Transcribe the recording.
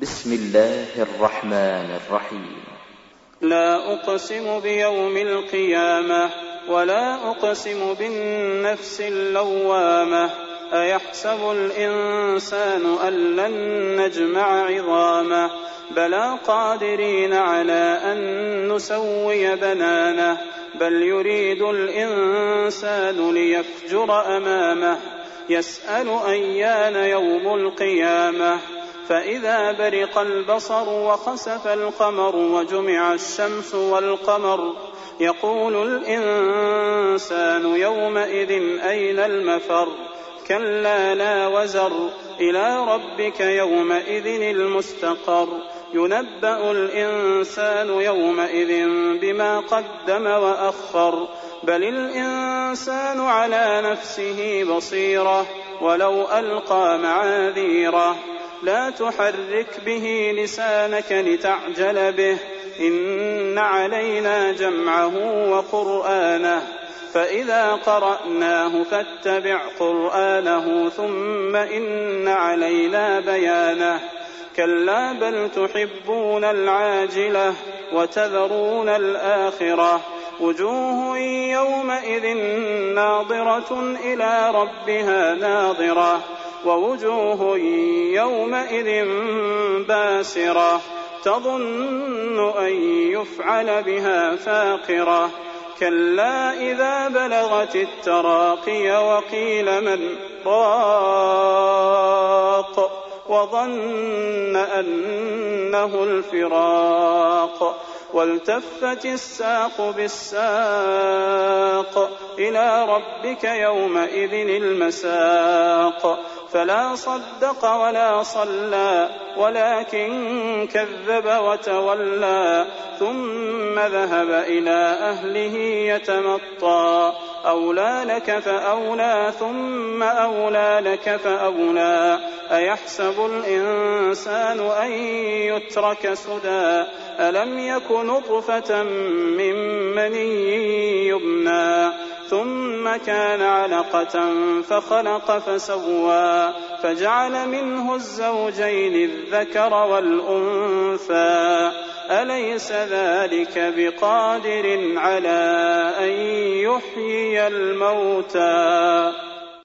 بسم الله الرحمن الرحيم. لا أقسم بيوم القيامة ولا أقسم بالنفس اللوامة أيحسب الإنسان أن لن نجمع عظامه بلى قادرين على أن نسوي بنانه بل يريد الإنسان ليفجر أمامه يسأل أيان يوم القيامة فإذا برق البصر وخسف القمر وجمع الشمس والقمر يقول الإنسان يومئذ أين المفر كلا لا وزر إلى ربك يومئذ المستقر ينبأ الإنسان يومئذ بما قدم وأخر بل الإنسان على نفسه بصيرة ولو ألقى معاذيره لا تحرك به لسانك لتعجل به إن علينا جمعه وقرآنه فإذا قرأناه فاتبع قرآنه ثم إن علينا بيانه كلا بل تحبون العاجلة وتذرون الآخرة وجوه يومئذ ناظرة إلى ربها ناظرة ووجوه يومئذ باسرة تظن أن يفعل بها فاقرة كلا إذا بلغت التراقي وقيل من راق وظن أنه الفراق والتفت الساق بالساق إلى ربك يومئذ المساق فلا صدق ولا صلى ولكن كذب وتولى ثم ذهب إلى أهله يتمطى أولى لك فأولى ثم أولى لك فأولى أيحسب الإنسان أن يترك سدى ألم يك نطفة من مني يمنى ثم كان علقة فخلق فسوى فجعل منه الزوجين الذكر والأنثى أليس ذلك بقادر على أن يحيي الموتى